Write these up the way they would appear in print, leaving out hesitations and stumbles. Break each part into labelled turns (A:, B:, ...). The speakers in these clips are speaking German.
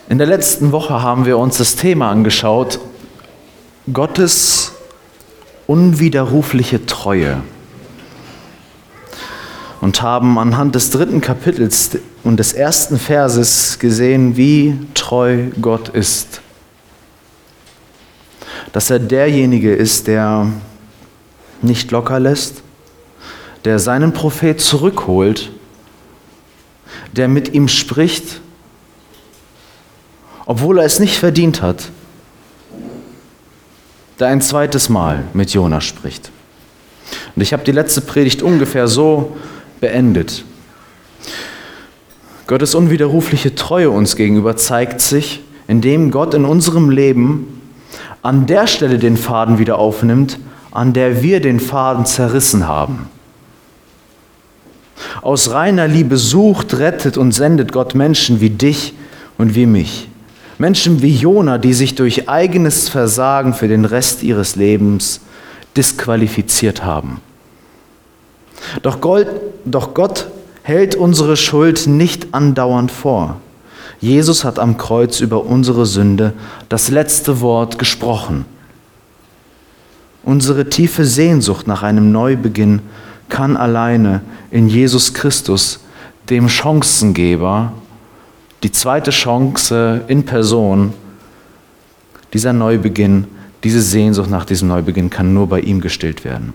A: In der letzten Woche haben wir uns das Thema angeschaut, Gottes unwiderrufliche Treue. Und haben anhand des 3. Kapitels und des 1. Verses gesehen, wie treu Gott ist. Dass er derjenige ist, der nicht locker lässt, der seinen Prophet zurückholt, der mit ihm spricht, obwohl er es nicht verdient hat, der ein zweites Mal mit Jona spricht. Und ich habe die letzte Predigt ungefähr so beendet. Gottes unwiderrufliche Treue uns gegenüber zeigt sich, indem Gott in unserem Leben an der Stelle den Faden wieder aufnimmt, an der wir den Faden zerrissen haben. Aus reiner Liebe sucht, rettet und sendet Gott Menschen wie dich und wie mich. Menschen wie Jona, die sich durch eigenes Versagen für den Rest ihres Lebens disqualifiziert haben. Doch Gott hält unsere Schuld nicht andauernd vor. Jesus hat am Kreuz über unsere Sünde das letzte Wort gesprochen. Unsere tiefe Sehnsucht nach einem Neubeginn kann alleine in Jesus Christus, dem Chancengeber, die zweite Chance in Person, dieser Neubeginn, diese Sehnsucht nach diesem Neubeginn kann nur bei ihm gestillt werden.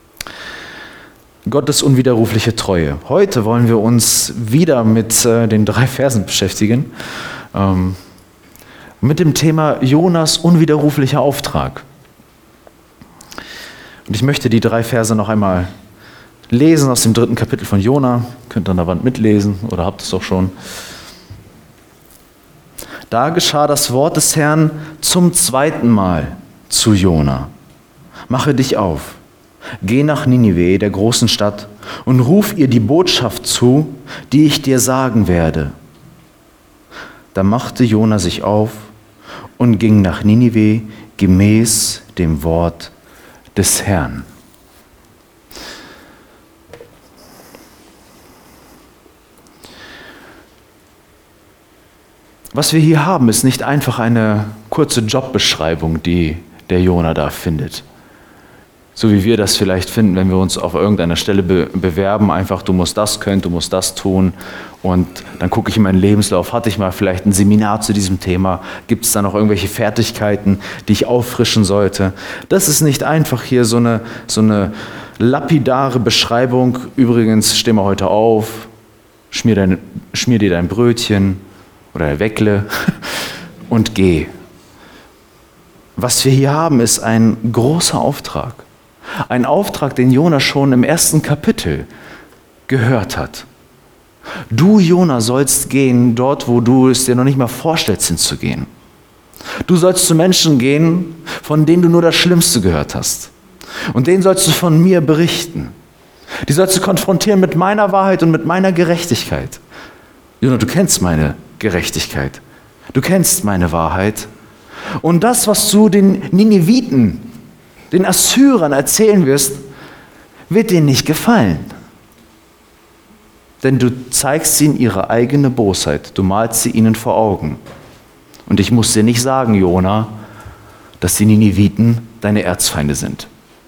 A: Gottes unwiderrufliche Treue. Heute wollen wir uns wieder mit den 3 Versen beschäftigen, mit dem Thema Jonas unwiderruflicher Auftrag. Und ich möchte die 3 Verse noch einmal lesen aus dem 3. Kapitel von Jona. Könnt ihr an der Wand mitlesen oder habt es doch schon. Da geschah das Wort des Herrn zum 2. Mal zu Jona. Mache dich auf. Geh nach Ninive, der großen Stadt, und ruf ihr die Botschaft zu, die ich dir sagen werde. Da machte Jona sich auf und ging nach Ninive gemäß dem Wort des Herrn. Was wir hier haben, ist nicht einfach eine kurze Jobbeschreibung, die der Jona da findet. So wie wir das vielleicht finden, wenn wir uns auf irgendeiner Stelle bewerben, einfach du musst das können, du musst das tun und dann gucke ich in meinen Lebenslauf, hatte ich mal vielleicht ein Seminar zu diesem Thema, gibt es da noch irgendwelche Fertigkeiten, die ich auffrischen sollte. Das ist nicht einfach hier so eine lapidare Beschreibung, übrigens steh mal heute auf, schmier dir dein Brötchen oder Weckle und geh. Was wir hier haben, ist ein großer Auftrag. Ein Auftrag, den Jona schon im 1. Kapitel gehört hat. Du, Jona, sollst gehen dort, wo du es dir noch nicht mal vorstellst, hinzugehen. Du sollst zu Menschen gehen, von denen du nur das Schlimmste gehört hast. Und denen sollst du von mir berichten. Die sollst du konfrontieren mit meiner Wahrheit und mit meiner Gerechtigkeit. Jona, du kennst meine Gerechtigkeit. Du kennst meine Wahrheit. Und das, was du den Nineviten, den Assyrern erzählen wirst, wird denen nicht gefallen. Denn du zeigst ihnen ihre eigene Bosheit. Du malst sie ihnen vor Augen. Und ich muss dir nicht sagen, Jona, dass die Nineviten deine Erzfeinde sind.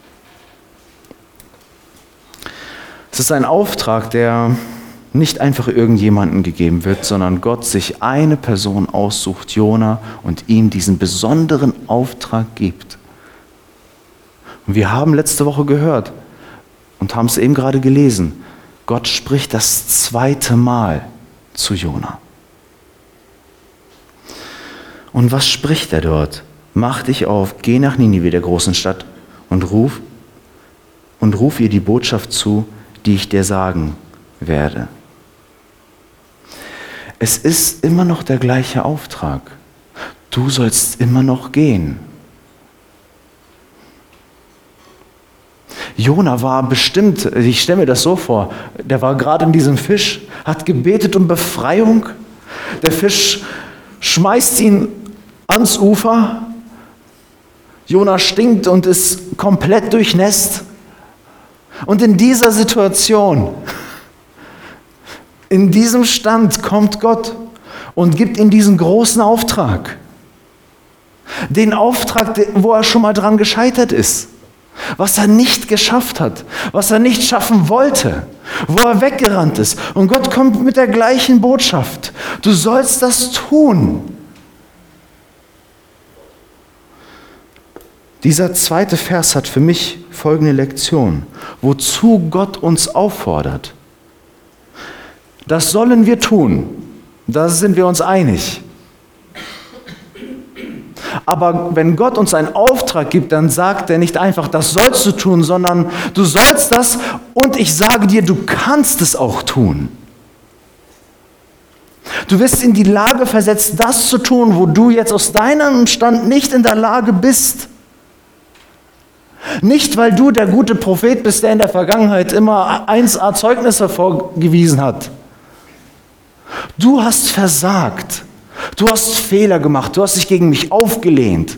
A: Es ist ein Auftrag, der nicht einfach irgendjemandem gegeben wird, sondern Gott sich eine Person aussucht, Jona, und ihm diesen besonderen Auftrag gibt. Und wir haben letzte Woche gehört und haben es eben gerade gelesen, Gott spricht das 2. Mal zu Jona. Und was spricht er dort? Mach dich auf, geh nach Ninive, der großen Stadt, und ruf ihr die Botschaft zu, die ich dir sagen werde. Es ist immer noch der gleiche Auftrag. Du sollst immer noch gehen. Jona war bestimmt, ich stelle mir das so vor, der war gerade in diesem Fisch, hat gebetet um Befreiung. Der Fisch schmeißt ihn ans Ufer. Jona stinkt und ist komplett durchnässt. Und in dieser Situation, in diesem Stand kommt Gott und gibt ihm diesen großen Auftrag. Den Auftrag, wo er schon mal dran gescheitert ist. Was er nicht geschafft hat, was er nicht schaffen wollte, wo er weggerannt ist. Und Gott kommt mit der gleichen Botschaft. Du sollst das tun. Dieser zweite Vers hat für mich folgende Lektion, wozu Gott uns auffordert. Das sollen wir tun, da sind wir uns einig. Aber wenn Gott uns einen Auftrag gibt, dann sagt er nicht einfach, das sollst du tun, sondern du sollst das und ich sage dir, du kannst es auch tun. Du wirst in die Lage versetzt, das zu tun, wo du jetzt aus deinem Stand nicht in der Lage bist. Nicht, weil du der gute Prophet bist, der in der Vergangenheit immer 1A Zeugnisse vorgewiesen hat. Du hast versagt. Du hast Fehler gemacht. Du hast dich gegen mich aufgelehnt.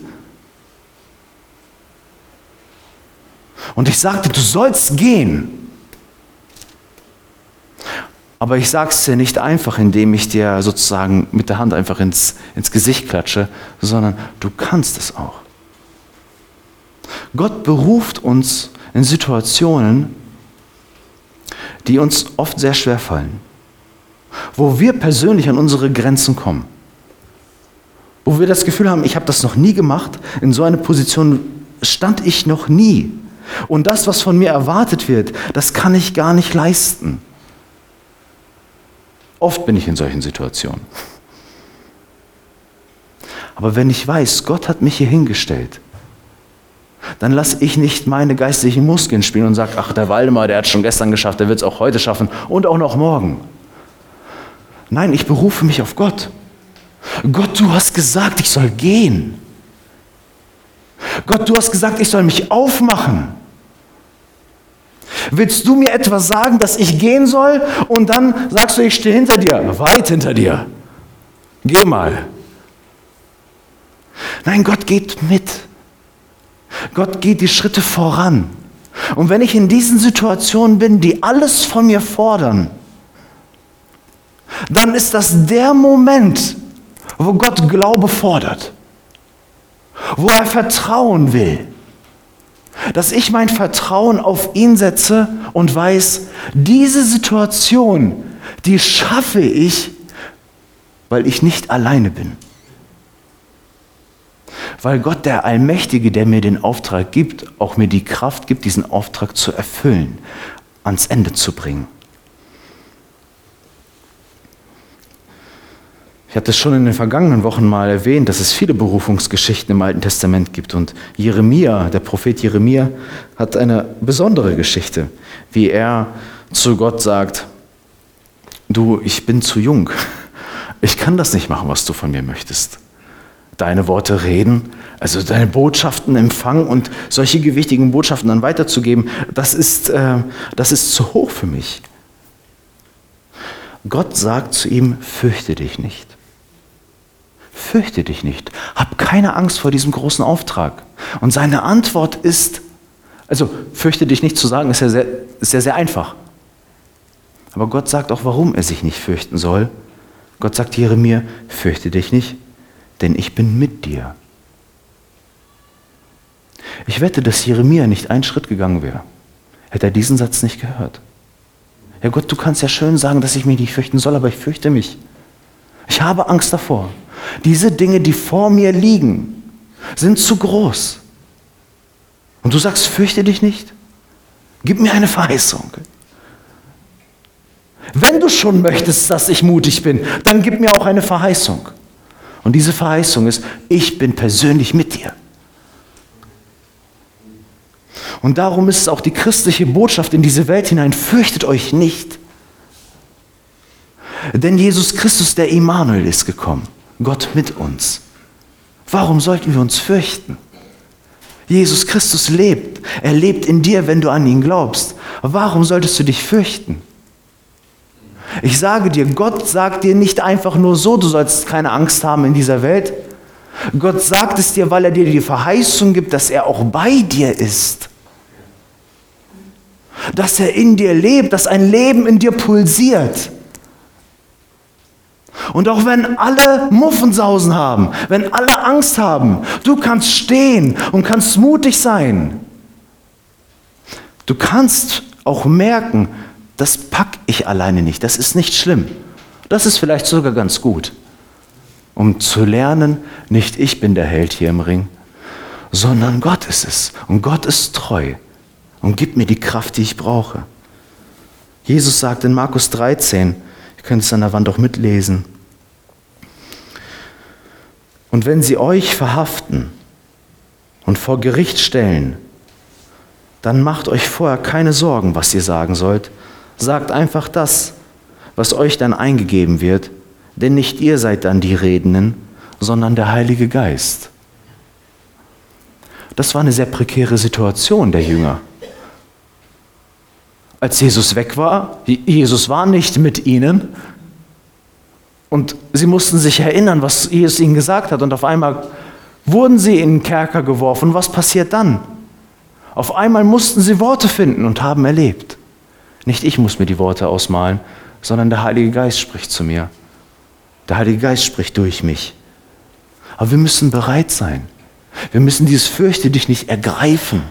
A: Und ich sagte, du sollst gehen. Aber ich sage es dir nicht einfach, indem ich dir sozusagen mit der Hand einfach ins Gesicht klatsche, sondern du kannst es auch. Gott beruft uns in Situationen, die uns oft sehr schwer fallen, wo wir persönlich an unsere Grenzen kommen, wo wir das Gefühl haben, ich habe das noch nie gemacht, in so einer Position stand ich noch nie. Und das, was von mir erwartet wird, das kann ich gar nicht leisten. Oft bin ich in solchen Situationen. Aber wenn ich weiß, Gott hat mich hier hingestellt, dann lasse ich nicht meine geistlichen Muskeln spielen und sage, ach, der Waldemar, der hat es schon gestern geschafft, der wird es auch heute schaffen und auch noch morgen. Nein, ich berufe mich auf Gott. Gott, du hast gesagt, ich soll gehen. Gott, du hast gesagt, ich soll mich aufmachen. Willst du mir etwas sagen, dass ich gehen soll? Und dann sagst du, ich stehe hinter dir, weit hinter dir. Geh mal. Nein, Gott geht mit. Gott geht die Schritte voran. Und wenn ich in diesen Situationen bin, die alles von mir fordern, dann ist das der Moment, wo Gott Glaube fordert, wo er Vertrauen will, dass ich mein Vertrauen auf ihn setze und weiß, diese Situation, die schaffe ich, weil ich nicht alleine bin. Weil Gott, der Allmächtige, der mir den Auftrag gibt, auch mir die Kraft gibt, diesen Auftrag zu erfüllen, ans Ende zu bringen. Ich hatte es schon in den vergangenen Wochen mal erwähnt, dass es viele Berufungsgeschichten im Alten Testament gibt. Und Jeremia, der Prophet Jeremia, hat eine besondere Geschichte, wie er zu Gott sagt, du, ich bin zu jung. Ich kann das nicht machen, was du von mir möchtest. Deine Worte reden, also deine Botschaften empfangen und solche gewichtigen Botschaften dann weiterzugeben, das ist zu hoch für mich. Gott sagt zu ihm, fürchte dich nicht. Fürchte dich nicht. Hab keine Angst vor diesem großen Auftrag. Und seine Antwort ist, also fürchte dich nicht zu sagen, ist ja sehr einfach. Aber Gott sagt auch, warum er sich nicht fürchten soll. Gott sagt Jeremia, fürchte dich nicht, denn ich bin mit dir. Ich wette, dass Jeremia nicht einen Schritt gegangen wäre, hätte er diesen Satz nicht gehört. Ja Gott, du kannst ja schön sagen, dass ich mich nicht fürchten soll, aber ich fürchte mich. Ich habe Angst davor. Diese Dinge, die vor mir liegen, sind zu groß. Und du sagst, fürchte dich nicht? Gib mir eine Verheißung. Wenn du schon möchtest, dass ich mutig bin, dann gib mir auch eine Verheißung. Und diese Verheißung ist, ich bin persönlich mit dir. Und darum ist es auch die christliche Botschaft in diese Welt hinein, fürchtet euch nicht. Denn Jesus Christus, der Immanuel, ist gekommen. Gott mit uns. Warum sollten wir uns fürchten? Jesus Christus lebt. Er lebt in dir, wenn du an ihn glaubst. Warum solltest du dich fürchten? Ich sage dir, Gott sagt dir nicht einfach nur so, du sollst keine Angst haben in dieser Welt. Gott sagt es dir, weil er dir die Verheißung gibt, dass er auch bei dir ist. Dass er in dir lebt, dass ein Leben in dir pulsiert. Und auch wenn alle Muffensausen haben, wenn alle Angst haben, du kannst stehen und kannst mutig sein. Du kannst auch merken, das pack ich alleine nicht, das ist nicht schlimm. Das ist vielleicht sogar ganz gut, um zu lernen, nicht ich bin der Held hier im Ring, sondern Gott ist es. Und Gott ist treu und gibt mir die Kraft, die ich brauche. Jesus sagt in Markus 13, ihr könnt es an der Wand auch mitlesen, und wenn sie euch verhaften und vor Gericht stellen, dann macht euch vorher keine Sorgen, was ihr sagen sollt. Sagt einfach das, was euch dann eingegeben wird, denn nicht ihr seid dann die Redenden, sondern der Heilige Geist. Das war eine sehr prekäre Situation der Jünger. Als Jesus weg war, Jesus war nicht mit ihnen und sie mussten sich erinnern, was Jesus ihnen gesagt hat, und auf einmal wurden sie in den Kerker geworfen. Was passiert dann? Auf einmal mussten sie Worte finden und haben erlebt. Nicht ich muss mir die Worte ausmalen, sondern der Heilige Geist spricht zu mir. Der Heilige Geist spricht durch mich. Aber wir müssen bereit sein. Wir müssen dieses Fürchte dich nicht ergreifen.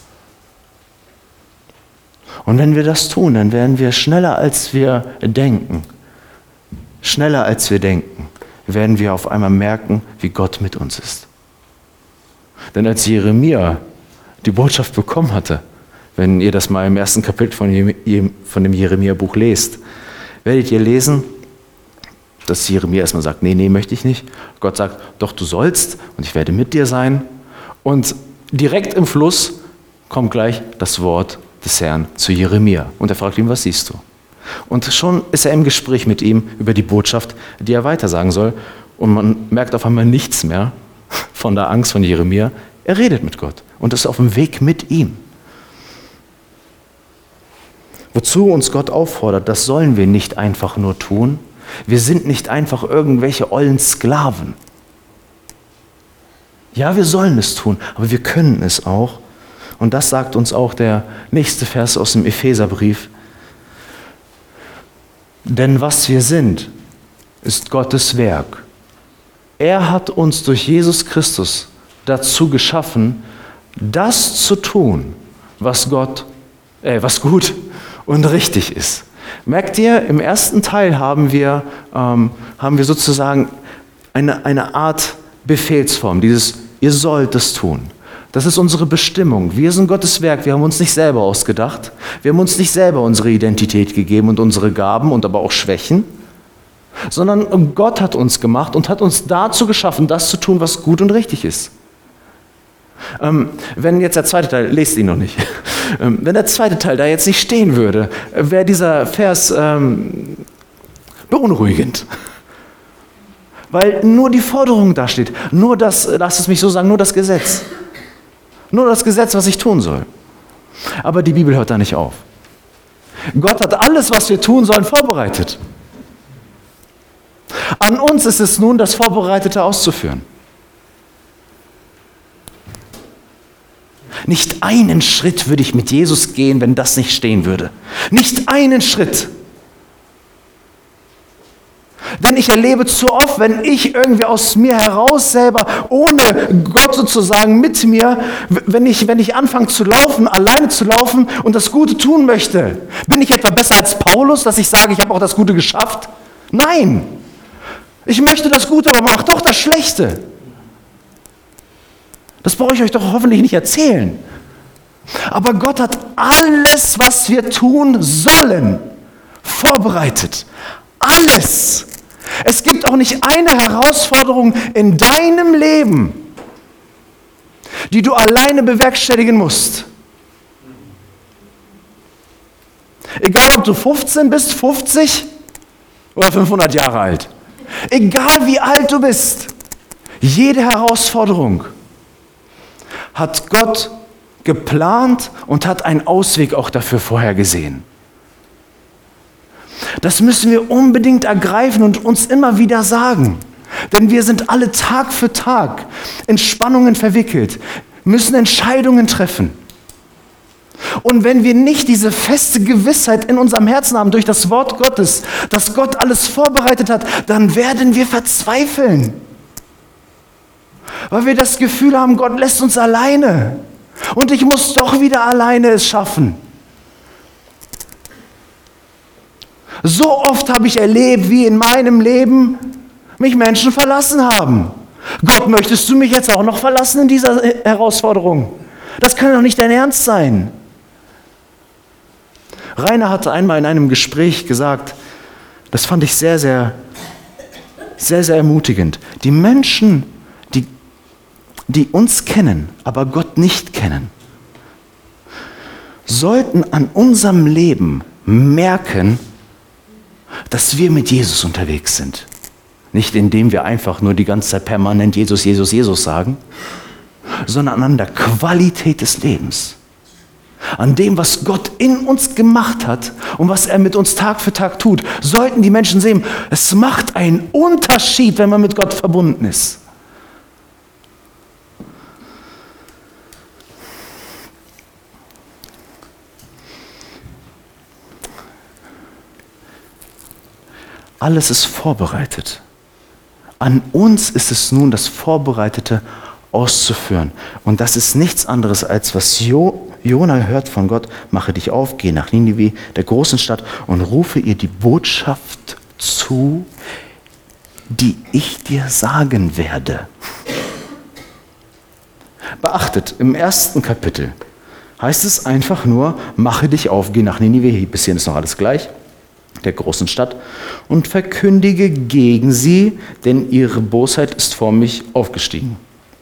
A: Und wenn wir das tun, dann werden wir schneller als wir denken. Schneller als wir denken, werden wir auf einmal merken, wie Gott mit uns ist. Denn als Jeremia die Botschaft bekommen hatte, wenn ihr das mal im ersten Kapitel von dem Jeremia-Buch lest, werdet ihr lesen, dass Jeremia erstmal sagt, nee, möchte ich nicht. Gott sagt, doch, du sollst und ich werde mit dir sein. Und direkt im Fluss kommt gleich das Wort des Herrn zu Jeremia. Und er fragt ihn, was siehst du? Und schon ist er im Gespräch mit ihm über die Botschaft, die er weitersagen soll. Und man merkt auf einmal nichts mehr von der Angst von Jeremia. Er redet mit Gott und ist auf dem Weg mit ihm. Wozu uns Gott auffordert, das sollen wir nicht einfach nur tun. Wir sind nicht einfach irgendwelche ollen Sklaven. Ja, wir sollen es tun, aber wir können es auch. Und das sagt uns auch der nächste Vers aus dem Epheserbrief. Denn was wir sind, ist Gottes Werk. Er hat uns durch Jesus Christus dazu geschaffen, das zu tun, was gut und richtig ist. Merkt ihr, im ersten Teil haben wir sozusagen eine Art Befehlsform, dieses ihr sollt es tun. Das ist unsere Bestimmung. Wir sind Gottes Werk, wir haben uns nicht selber ausgedacht. Wir haben uns nicht selber unsere Identität gegeben und unsere Gaben und aber auch Schwächen, sondern Gott hat uns gemacht und hat uns dazu geschaffen, das zu tun, was gut und richtig ist. Wenn jetzt der zweite Teil, lest ihn noch nicht, wenn der zweite Teil da jetzt nicht stehen würde, wäre dieser Vers beunruhigend. Weil nur die Forderung da steht, nur das, lass es mich so sagen, nur das Gesetz. Nur das Gesetz, was ich tun soll. Aber die Bibel hört da nicht auf. Gott hat alles, was wir tun sollen, vorbereitet. An uns ist es nun, das Vorbereitete auszuführen. Nicht einen Schritt würde ich mit Jesus gehen, wenn das nicht stehen würde. Nicht einen Schritt. Denn ich erlebe zu oft, wenn ich irgendwie aus mir heraus selber, ohne Gott sozusagen mit mir, wenn ich anfange zu laufen, alleine zu laufen und das Gute tun möchte, bin ich etwa besser als Paulus, dass ich sage, ich habe auch das Gute geschafft? Nein. Ich möchte das Gute, aber mach doch das Schlechte. Das brauche ich euch doch hoffentlich nicht erzählen. Aber Gott hat alles, was wir tun sollen, vorbereitet. Alles. Es gibt auch nicht eine Herausforderung in deinem Leben, die du alleine bewerkstelligen musst. Egal, ob du 15 bist, 50 oder 500 Jahre alt. Egal, wie alt du bist, jede Herausforderung hat Gott geplant und hat einen Ausweg auch dafür vorhergesehen. Das müssen wir unbedingt ergreifen und uns immer wieder sagen. Denn wir sind alle Tag für Tag in Spannungen verwickelt, müssen Entscheidungen treffen. Und wenn wir nicht diese feste Gewissheit in unserem Herzen haben durch das Wort Gottes, dass Gott alles vorbereitet hat, dann werden wir verzweifeln. Weil wir das Gefühl haben, Gott lässt uns alleine. Und ich muss doch wieder alleine es schaffen. So oft habe ich erlebt, wie in meinem Leben mich Menschen verlassen haben. Gott, möchtest du mich jetzt auch noch verlassen in dieser Herausforderung? Das kann doch nicht dein Ernst sein. Rainer hatte einmal in einem Gespräch gesagt, das fand ich sehr, sehr, sehr, sehr ermutigend. Die Menschen, die uns kennen, aber Gott nicht kennen, sollten an unserem Leben merken, dass wir mit Jesus unterwegs sind. Nicht indem wir einfach nur die ganze Zeit permanent Jesus, Jesus, Jesus sagen, sondern an der Qualität des Lebens. An dem, was Gott in uns gemacht hat und was er mit uns Tag für Tag tut, sollten die Menschen sehen, es macht einen Unterschied, wenn man mit Gott verbunden ist. Alles ist vorbereitet. An uns ist es nun, das Vorbereitete auszuführen. Und das ist nichts anderes, als was Jona hört von Gott. Mache dich auf, geh nach Ninive, der großen Stadt, und rufe ihr die Botschaft zu, die ich dir sagen werde. Beachtet, im 1. Kapitel heißt es einfach nur, mache dich auf, geh nach Ninive, bis hierhin ist noch alles gleich, der großen Stadt, und verkündige gegen sie, denn ihre Bosheit ist vor mich aufgestiegen.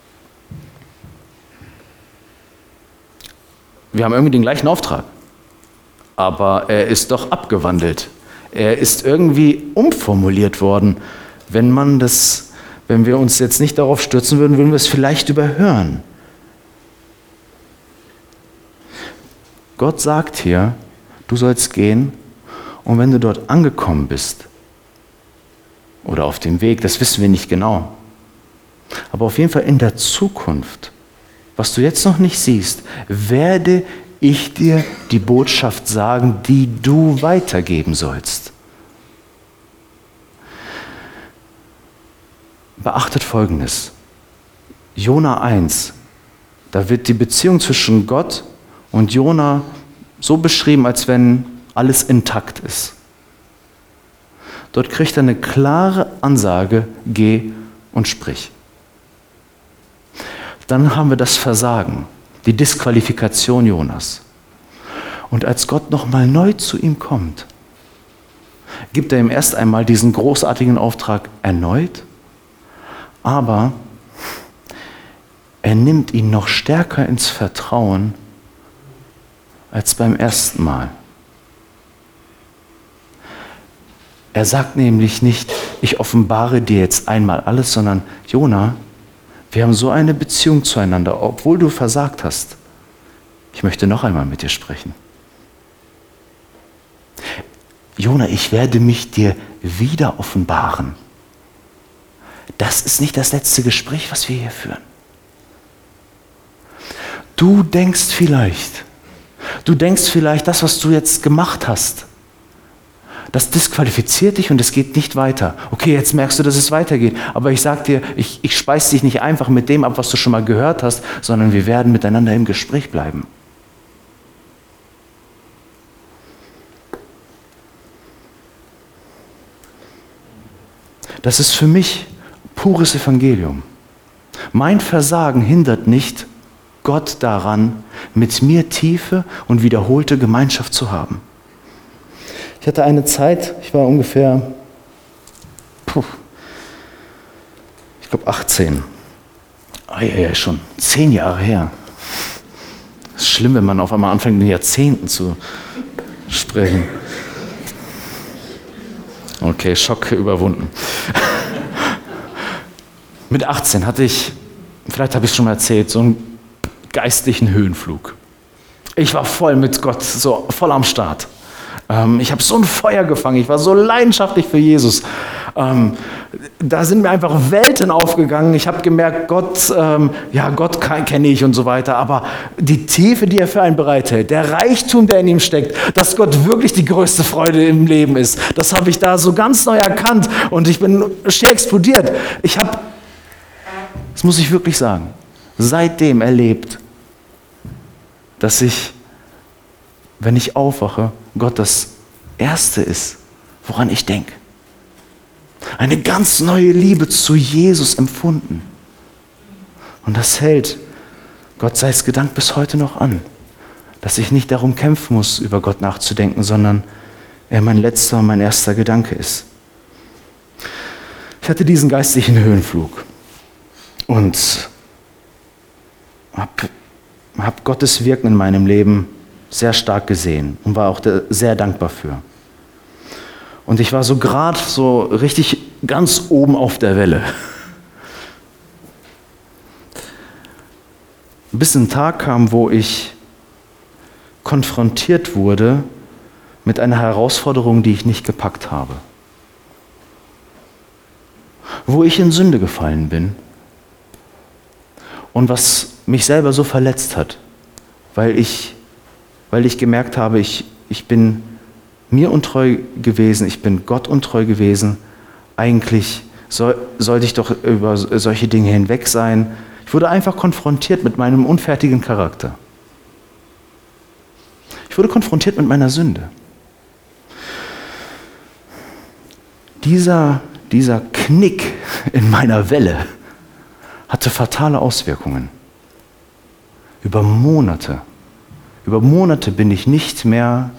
A: Wir haben irgendwie den gleichen Auftrag, aber er ist doch abgewandelt. Er ist irgendwie umformuliert worden. Wenn wir uns jetzt nicht darauf stürzen würden, würden wir es vielleicht überhören. Gott sagt hier, du sollst gehen, und wenn du dort angekommen bist oder auf dem Weg, das wissen wir nicht genau, aber auf jeden Fall in der Zukunft, was du jetzt noch nicht siehst, werde ich dir die Botschaft sagen, die du weitergeben sollst. Beachtet Folgendes. Jona 1, da wird die Beziehung zwischen Gott und Jona so beschrieben, als wenn alles intakt ist. Dort kriegt er eine klare Ansage, geh und sprich. Dann haben wir das Versagen, die Disqualifikation Jonas. Und als Gott nochmal neu zu ihm kommt, gibt er ihm erst einmal diesen großartigen Auftrag erneut, aber er nimmt ihn noch stärker ins Vertrauen als beim ersten Mal. Er sagt nämlich nicht, ich offenbare dir jetzt einmal alles, sondern Jona, wir haben so eine Beziehung zueinander, obwohl du versagt hast. Ich möchte noch einmal mit dir sprechen. Jona, ich werde mich dir wieder offenbaren. Das ist nicht das letzte Gespräch, was wir hier führen. Du denkst vielleicht, das, was du jetzt gemacht hast, das disqualifiziert dich und es geht nicht weiter. Okay, jetzt merkst du, dass es weitergeht. Aber ich sage dir, ich speise dich nicht einfach mit dem ab, was du schon mal gehört hast, sondern wir werden miteinander im Gespräch bleiben. Das ist für mich pures Evangelium. Mein Versagen hindert nicht Gott daran, mit mir tiefe und wiederholte Gemeinschaft zu haben. Ich hatte eine Zeit, ich war ungefähr, ich glaube 18. Schon 10 Jahre her. Es ist schlimm, wenn man auf einmal anfängt, in Jahrzehnten zu sprechen. Okay, Schock überwunden. Mit 18 hatte ich, vielleicht habe ich es schon mal erzählt, so einen geistlichen Höhenflug. Ich war voll mit Gott, so voll am Start. Ich habe so ein Feuer gefangen, ich war so leidenschaftlich für Jesus. Da sind mir einfach Welten aufgegangen. Ich habe gemerkt, Gott kenne ich und so weiter. Aber die Tiefe, die er für einen bereithält, der Reichtum, der in ihm steckt, dass Gott wirklich die größte Freude im Leben ist, das habe ich da so ganz neu erkannt. Und ich bin schier explodiert. Das muss ich wirklich sagen, seitdem erlebt, dass ich, wenn ich aufwache, Gott das Erste ist, woran ich denke. Eine ganz neue Liebe zu Jesus empfunden. Und das hält, Gott sei es gedankt, bis heute noch an. Dass ich nicht darum kämpfen muss, über Gott nachzudenken, sondern er mein letzter und mein erster Gedanke ist. Ich hatte diesen geistlichen Höhenflug und hab Gottes Wirken in meinem Leben sehr stark gesehen und war auch sehr dankbar für. Und ich war so gerade so richtig ganz oben auf der Welle. Bis ein Tag kam, wo ich konfrontiert wurde mit einer Herausforderung, die ich nicht gepackt habe. Wo ich in Sünde gefallen bin und was mich selber so verletzt hat, weil ich gemerkt habe, ich bin mir untreu gewesen, ich bin Gott untreu gewesen. Eigentlich sollte ich doch über solche Dinge hinweg sein. Ich wurde einfach konfrontiert mit meinem unfertigen Charakter. Ich wurde konfrontiert mit meiner Sünde. Dieser Knick in meiner Welle hatte fatale Auswirkungen. Über Monate bin ich nicht mehr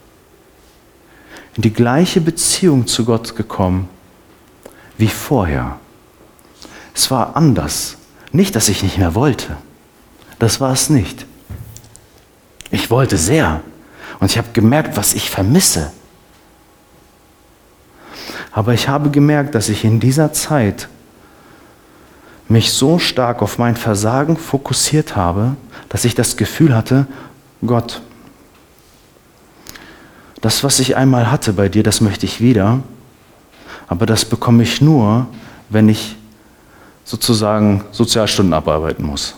A: in die gleiche Beziehung zu Gott gekommen wie vorher. Es war anders. Nicht, dass ich nicht mehr wollte. Das war es nicht. Ich wollte sehr. Und ich habe gemerkt, was ich vermisse. Aber ich habe gemerkt, dass ich in dieser Zeit mich so stark auf mein Versagen fokussiert habe, dass ich das Gefühl hatte, Gott, das, was ich einmal hatte bei dir, das möchte ich wieder, aber das bekomme ich nur, wenn ich sozusagen Sozialstunden abarbeiten muss.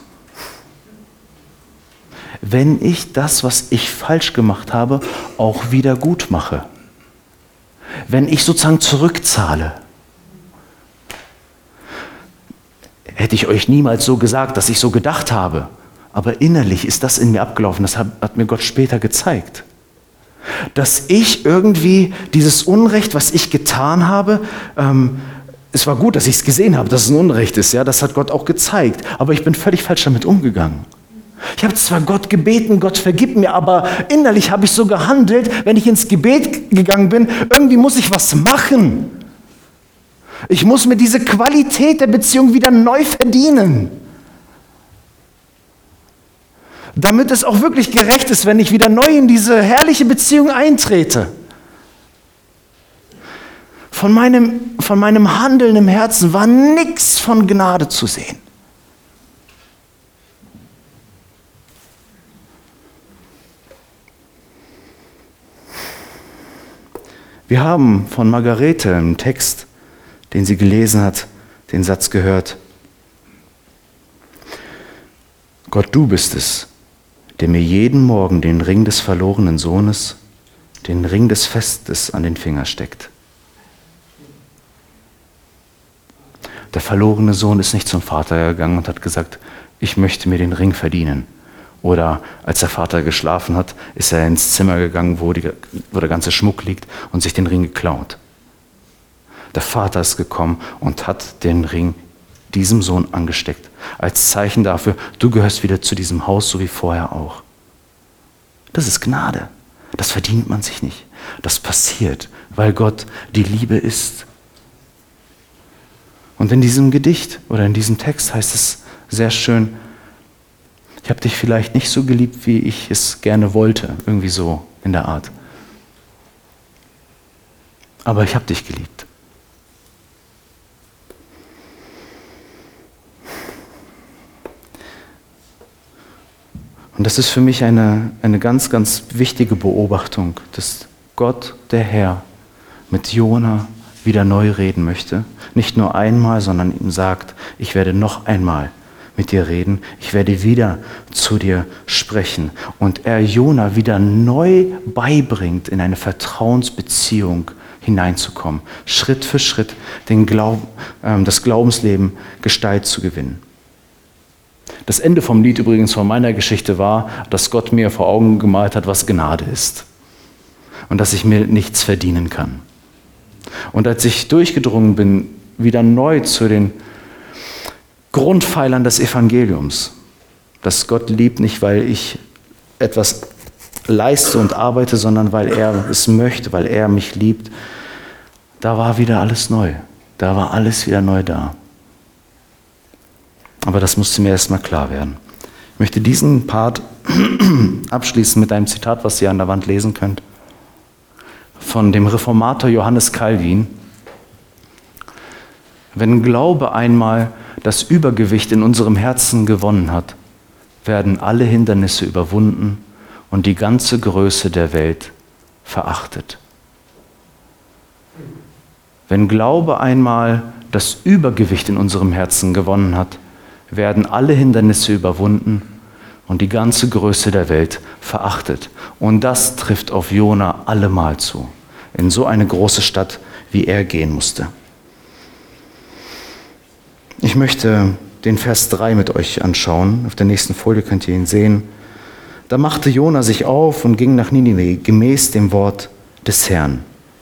A: Wenn ich das, was ich falsch gemacht habe, auch wieder gut mache. Wenn ich sozusagen zurückzahle. Hätte ich euch niemals so gesagt, dass ich so gedacht habe, aber innerlich ist das in mir abgelaufen, das hat mir Gott später gezeigt. Dass ich irgendwie dieses Unrecht, was ich getan habe, es war gut, dass ich es gesehen habe, dass es ein Unrecht ist, ja, das hat Gott auch gezeigt, aber ich bin völlig falsch damit umgegangen. Ich habe zwar Gott gebeten, Gott vergib mir, aber innerlich habe ich so gehandelt, wenn ich ins Gebet gegangen bin, irgendwie muss ich was machen. Ich muss mir diese Qualität der Beziehung wieder neu verdienen. Damit es auch wirklich gerecht ist, wenn ich wieder neu in diese herrliche Beziehung eintrete. Von meinem Handeln im Herzen war nichts von Gnade zu sehen. Wir haben von Margarete im Text, den sie gelesen hat, den Satz gehört: Gott, du bist es, der mir jeden Morgen den Ring des verlorenen Sohnes, den Ring des Festes an den Finger steckt. Der verlorene Sohn ist nicht zum Vater gegangen und hat gesagt, ich möchte mir den Ring verdienen. Oder als der Vater geschlafen hat, ist er ins Zimmer gegangen, wo der ganze Schmuck liegt und sich den Ring geklaut. Der Vater ist gekommen und hat den Ring diesem Sohn angesteckt, als Zeichen dafür, du gehörst wieder zu diesem Haus, so wie vorher auch. Das ist Gnade. Das verdient man sich nicht. Das passiert, weil Gott die Liebe ist. Und in diesem Gedicht oder in diesem Text heißt es sehr schön, ich habe dich vielleicht nicht so geliebt, wie ich es gerne wollte, irgendwie so in der Art. Aber ich habe dich geliebt. Und das ist für mich eine ganz, ganz wichtige Beobachtung, dass Gott, der Herr, mit Jona
B: wieder neu reden möchte. Nicht nur einmal, sondern ihm sagt, ich werde noch einmal mit dir reden. Ich werde wieder zu dir sprechen. Und er Jona wieder neu beibringt, in eine Vertrauensbeziehung hineinzukommen. Schritt für Schritt das Glaubensleben Gestalt zu gewinnen. Das Ende vom Lied übrigens von meiner Geschichte war, dass Gott mir vor Augen gemalt hat, was Gnade ist. Und dass ich mir nichts verdienen kann. Und als ich durchgedrungen bin, wieder neu zu den Grundpfeilern des Evangeliums, dass Gott liebt nicht, weil ich etwas leiste und arbeite, sondern weil er es möchte, weil er mich liebt, da war wieder alles neu. Da war alles wieder neu da. Aber das musste mir erstmal klar werden. Ich möchte diesen Part abschließen mit einem Zitat, was ihr an der Wand lesen könnt, von dem Reformator Johannes Calvin. Wenn Glaube einmal das Übergewicht in unserem Herzen gewonnen hat, werden alle Hindernisse überwunden und die ganze Größe der Welt verachtet. Wenn Glaube einmal das Übergewicht in unserem Herzen gewonnen hat, werden alle Hindernisse überwunden und die ganze Größe der Welt verachtet. Und das trifft auf Jona allemal zu, in so eine große Stadt, wie er gehen musste. Ich möchte den Vers 3 mit euch anschauen. Auf der nächsten Folie könnt ihr ihn sehen. Da machte Jona sich auf und ging nach Ninive, gemäß dem Wort des Herrn.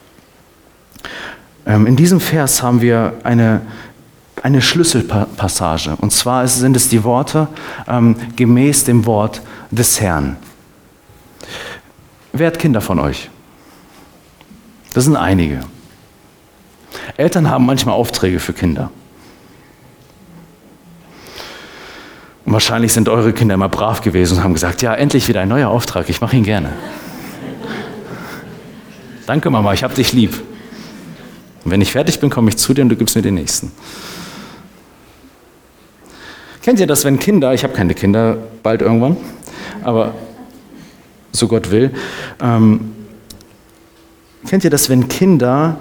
B: In diesem Vers haben wir eine Schlüsselpassage. Und zwar sind es die Worte gemäß dem Wort des Herrn. Wer hat Kinder von euch? Das sind einige. Eltern haben manchmal Aufträge für Kinder. Und wahrscheinlich sind eure Kinder immer brav gewesen und haben gesagt, ja, endlich wieder ein neuer Auftrag, ich mache ihn gerne. Danke Mama, ich hab dich lieb. Und wenn ich fertig bin, komme ich zu dir und du gibst mir den nächsten. Kennt ihr das, wenn Kinder, ich habe keine Kinder, bald irgendwann, aber so Gott will, kennt ihr das, wenn Kinder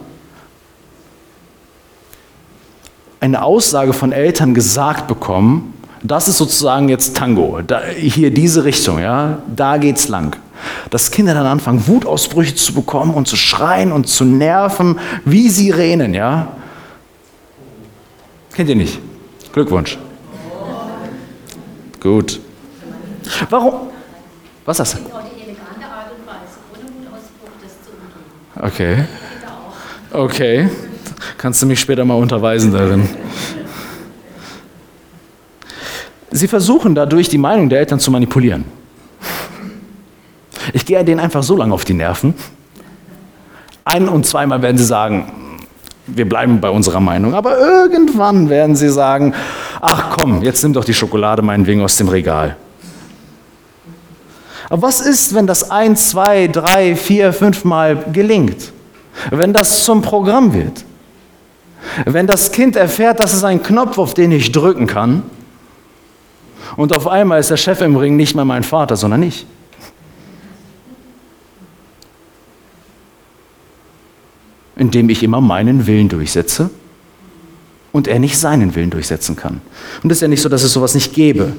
B: eine Aussage von Eltern gesagt bekommen, das ist sozusagen jetzt Tango, hier diese Richtung, ja, da geht's lang. Dass Kinder dann anfangen, Wutausbrüche zu bekommen und zu schreien und zu nerven, wie Sirenen, ja. Kennt ihr nicht? Glückwunsch. Gut. Warum? Was hast du?
C: Das ist auch die elegante Art und Weise, ohne Wutausbruch das zu umgehen.
B: Okay. Kannst du mich später mal unterweisen darin? Sie versuchen dadurch, die Meinung der Eltern zu manipulieren. Ich gehe denen einfach so lange auf die Nerven. Ein- und zweimal werden sie sagen, wir bleiben bei unserer Meinung. Aber irgendwann werden sie sagen, ach komm, jetzt nimm doch die Schokolade meinetwegen aus dem Regal. Aber was ist, wenn das 1, 2, 3, 4, 5 Mal gelingt? Wenn das zum Programm wird? Wenn das Kind erfährt, dass es einen Knopf, auf den ich drücken kann, und auf einmal ist der Chef im Ring nicht mehr mein Vater, sondern ich. Indem ich immer meinen Willen durchsetze und er nicht seinen Willen durchsetzen kann. Und es ist ja nicht so, dass es sowas nicht gäbe.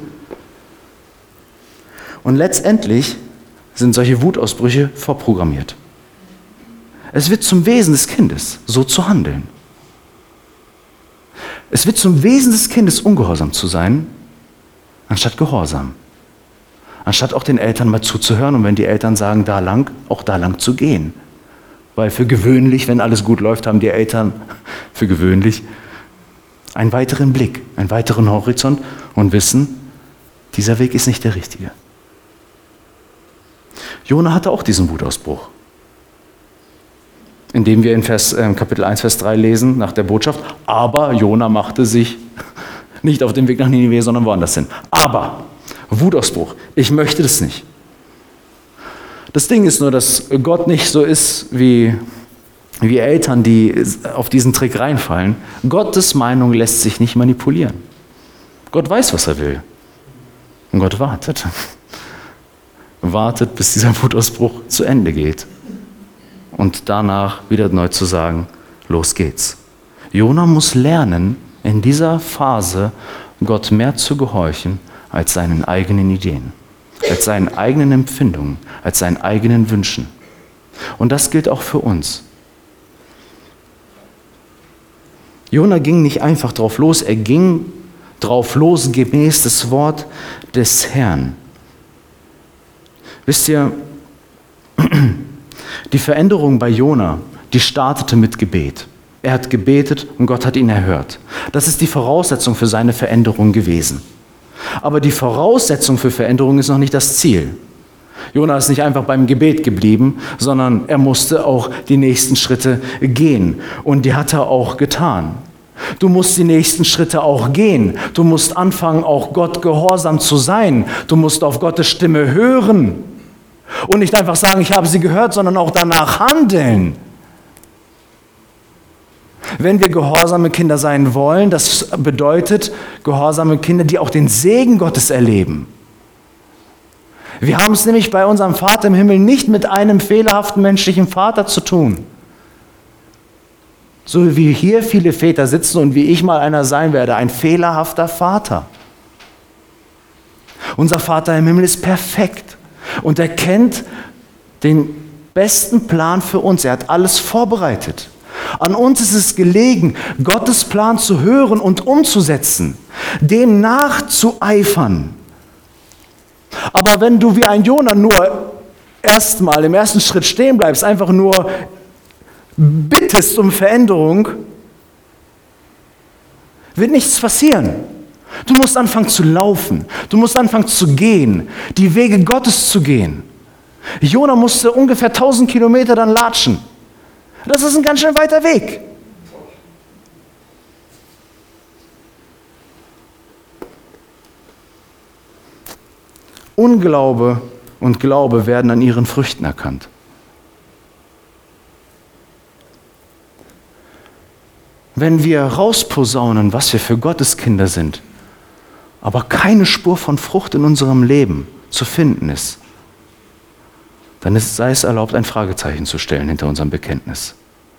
B: Und letztendlich sind solche Wutausbrüche vorprogrammiert. Es wird zum Wesen des Kindes, so zu handeln. Es wird zum Wesen des Kindes, ungehorsam zu sein, anstatt Gehorsam. Anstatt auch den Eltern mal zuzuhören und wenn die Eltern sagen, da lang, auch da lang zu gehen. Weil für gewöhnlich, wenn alles gut läuft, haben die Eltern für gewöhnlich einen weiteren Blick, einen weiteren Horizont und wissen, dieser Weg ist nicht der richtige. Jona hatte auch diesen Wutausbruch. Indem wir in Kapitel 1, Vers 3 lesen, nach der Botschaft, aber Jona machte sich nicht auf den Weg nach Ninive, sondern woanders hin. Aber, Wutausbruch, ich möchte das nicht. Das Ding ist nur, dass Gott nicht so ist wie Eltern, die auf diesen Trick reinfallen. Gottes Meinung lässt sich nicht manipulieren. Gott weiß, was er will. Und Gott wartet. Wartet, bis dieser Wutausbruch zu Ende geht. Und danach wieder neu zu sagen, los geht's. Jona muss lernen, in dieser Phase Gott mehr zu gehorchen als seinen eigenen Ideen, als seinen eigenen Empfindungen, als seinen eigenen Wünschen. Und das gilt auch für uns. Jona ging nicht einfach drauf los, er ging drauf los gemäß das Wort des Herrn. Wisst ihr, die Veränderung bei Jona, die startete mit Gebet. Er hat gebetet und Gott hat ihn erhört. Das ist die Voraussetzung für seine Veränderung gewesen. Aber die Voraussetzung für Veränderung ist noch nicht das Ziel. Jona ist nicht einfach beim Gebet geblieben, sondern er musste auch die nächsten Schritte gehen. Und die hat er auch getan. Du musst die nächsten Schritte auch gehen. Du musst anfangen, auch Gott gehorsam zu sein. Du musst auf Gottes Stimme hören. Und nicht einfach sagen, ich habe sie gehört, sondern auch danach handeln. Wenn wir gehorsame Kinder sein wollen, das bedeutet gehorsame Kinder, die auch den Segen Gottes erleben. Wir haben es nämlich bei unserem Vater im Himmel nicht mit einem fehlerhaften menschlichen Vater zu tun. So wie hier viele Väter sitzen und wie ich mal einer sein werde, ein fehlerhafter Vater. Unser Vater im Himmel ist perfekt und er kennt den besten Plan für uns. Er hat alles vorbereitet. An uns ist es gelegen, Gottes Plan zu hören und umzusetzen, dem nachzueifern. Aber wenn du wie ein Jona nur erstmal im ersten Schritt stehen bleibst, einfach nur bittest um Veränderung, wird nichts passieren. Du musst anfangen zu laufen, du musst anfangen zu gehen, die Wege Gottes zu gehen. Jona musste ungefähr 1000 Kilometer dann latschen. Das ist ein ganz schön weiter Weg. Unglaube und Glaube werden an ihren Früchten erkannt. Wenn wir rausposaunen, was wir für Gottes Kinder sind, aber keine Spur von Frucht in unserem Leben zu finden ist, dann sei es erlaubt, ein Fragezeichen zu stellen hinter unserem Bekenntnis.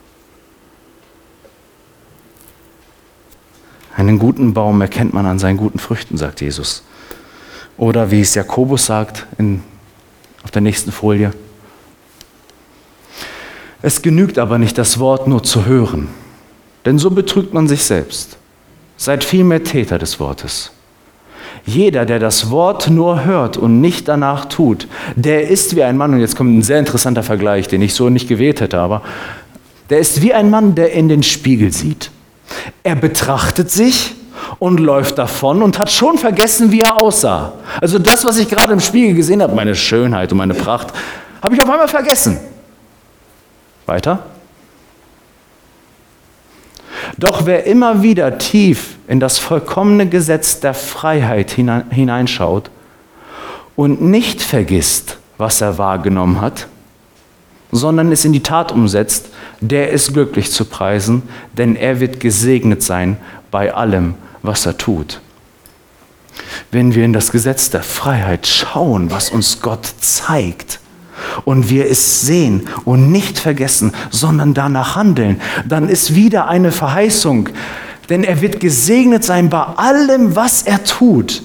B: Einen guten Baum erkennt man an seinen guten Früchten, sagt Jesus. Oder wie es Jakobus sagt auf der nächsten Folie. Es genügt aber nicht, das Wort nur zu hören, denn so betrügt man sich selbst. Seid vielmehr Täter des Wortes. Jeder, der das Wort nur hört und nicht danach tut, der ist wie ein Mann, und jetzt kommt ein sehr interessanter Vergleich, den ich so nicht gewählt hätte, aber der ist wie ein Mann, der in den Spiegel sieht. Er betrachtet sich und läuft davon und hat schon vergessen, wie er aussah. Also das, was ich gerade im Spiegel gesehen habe, meine Schönheit und meine Pracht, habe ich auf einmal vergessen. Weiter. Doch wer immer wieder tief in das vollkommene Gesetz der Freiheit hineinschaut und nicht vergisst, was er wahrgenommen hat, sondern es in die Tat umsetzt, der ist glücklich zu preisen, denn er wird gesegnet sein bei allem, was er tut. Wenn wir in das Gesetz der Freiheit schauen, was uns Gott zeigt, und wir es sehen und nicht vergessen, sondern danach handeln, dann ist wieder eine Verheißung, denn er wird gesegnet sein bei allem, was er tut.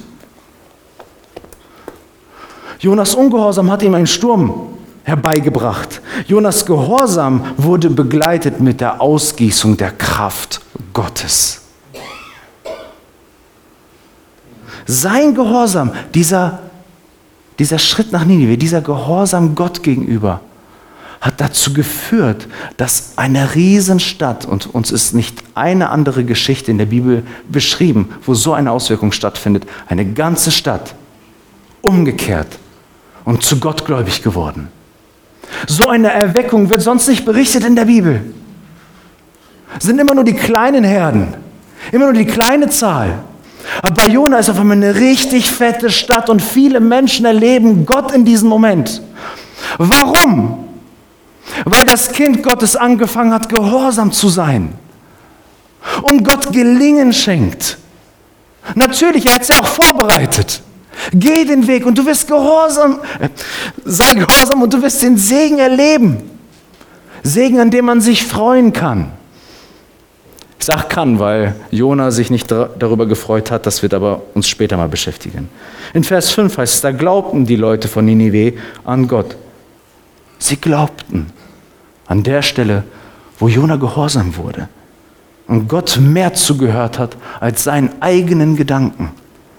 B: Jonas Ungehorsam hat ihm einen Sturm herbeigebracht. Jonas Gehorsam wurde begleitet mit der Ausgießung der Kraft Gottes. Sein Gehorsam, dieser Schritt nach Ninive, dieser Gehorsam Gott gegenüber, hat dazu geführt, dass eine Riesenstadt, und uns ist nicht eine andere Geschichte in der Bibel beschrieben, wo so eine Auswirkung stattfindet, eine ganze Stadt umgekehrt und zu Gott gläubig geworden. So eine Erweckung wird sonst nicht berichtet in der Bibel. Es sind immer nur die kleinen Herden, immer nur die kleine Zahl. Aber bei Jona ist auf einmal eine richtig fette Stadt und viele Menschen erleben Gott in diesem Moment. Warum? Weil das Kind Gottes angefangen hat, gehorsam zu sein. Und Gott Gelingen schenkt. Natürlich, er hat es ja auch vorbereitet. Geh den Weg und du wirst gehorsam, sei gehorsam und du wirst den Segen erleben. Segen, an dem man sich freuen kann. Ich sage kann, weil Jona sich nicht darüber gefreut hat, das wird aber uns später mal beschäftigen. In Vers 5 heißt es, da glaubten die Leute von Ninive an Gott. Sie glaubten an der Stelle, wo Jona gehorsam wurde und Gott mehr zugehört hat als seinen eigenen Gedanken.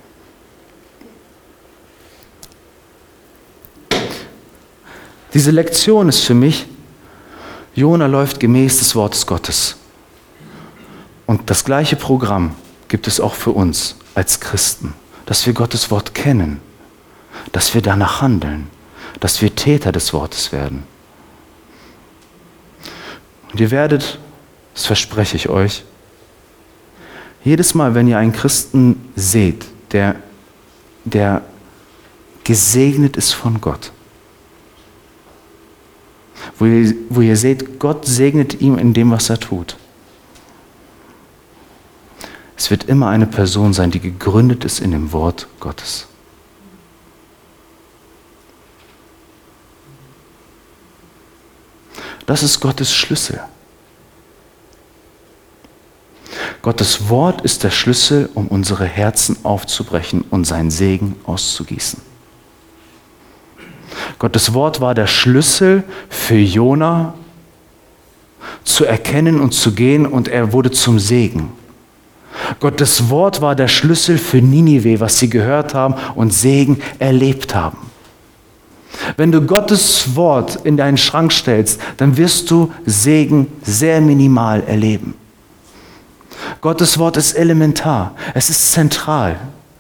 B: Diese Lektion ist für mich, Jona läuft gemäß des Wortes Gottes. Und das gleiche Programm gibt es auch für uns als Christen, dass wir Gottes Wort kennen, dass wir danach handeln, dass wir Täter des Wortes werden. Und ihr werdet, das verspreche ich euch, jedes Mal, wenn ihr einen Christen seht, der gesegnet ist von Gott, wo ihr seht, Gott segnet ihm in dem, was er tut. Es wird immer eine Person sein, die gegründet ist in dem Wort Gottes. Das ist Gottes Schlüssel. Gottes Wort ist der Schlüssel, um unsere Herzen aufzubrechen und seinen Segen auszugießen. Gottes Wort war der Schlüssel für Jona, zu erkennen und zu gehen, und er wurde zum Segen. Gottes Wort war der Schlüssel für Ninive, was sie gehört haben und Segen erlebt haben. Wenn du Gottes Wort in deinen Schrank stellst, dann wirst du Segen sehr minimal erleben. Gottes Wort ist elementar, es ist zentral.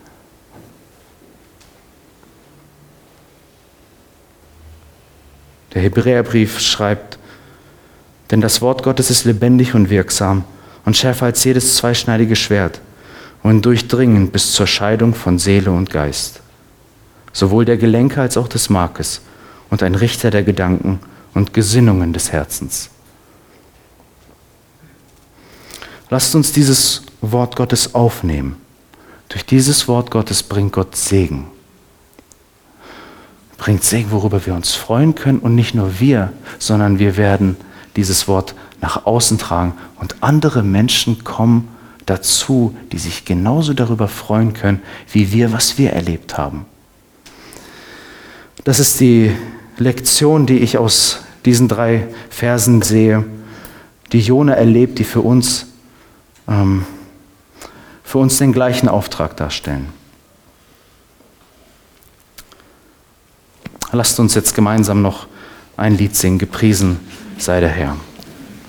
B: Der Hebräerbrief schreibt, denn das Wort Gottes ist lebendig und wirksam und schärfer als jedes zweischneidige Schwert und durchdringend bis zur Scheidung von Seele und Geist, sowohl der Gelenke als auch des Markes, und ein Richter der Gedanken und Gesinnungen des Herzens. Lasst uns dieses Wort Gottes aufnehmen. Durch dieses Wort Gottes bringt Gott Segen. Bringt Segen, worüber wir uns freuen können, und nicht nur wir, sondern wir werden dieses Wort nach außen tragen und andere Menschen kommen dazu, die sich genauso darüber freuen können, wie wir, was wir erlebt haben. Das ist die Lektion, die ich aus diesen 3 Versen sehe, die Jona erlebt, die für uns den gleichen Auftrag darstellen. Lasst uns jetzt gemeinsam noch ein Lied singen, gepriesen sei der Herr.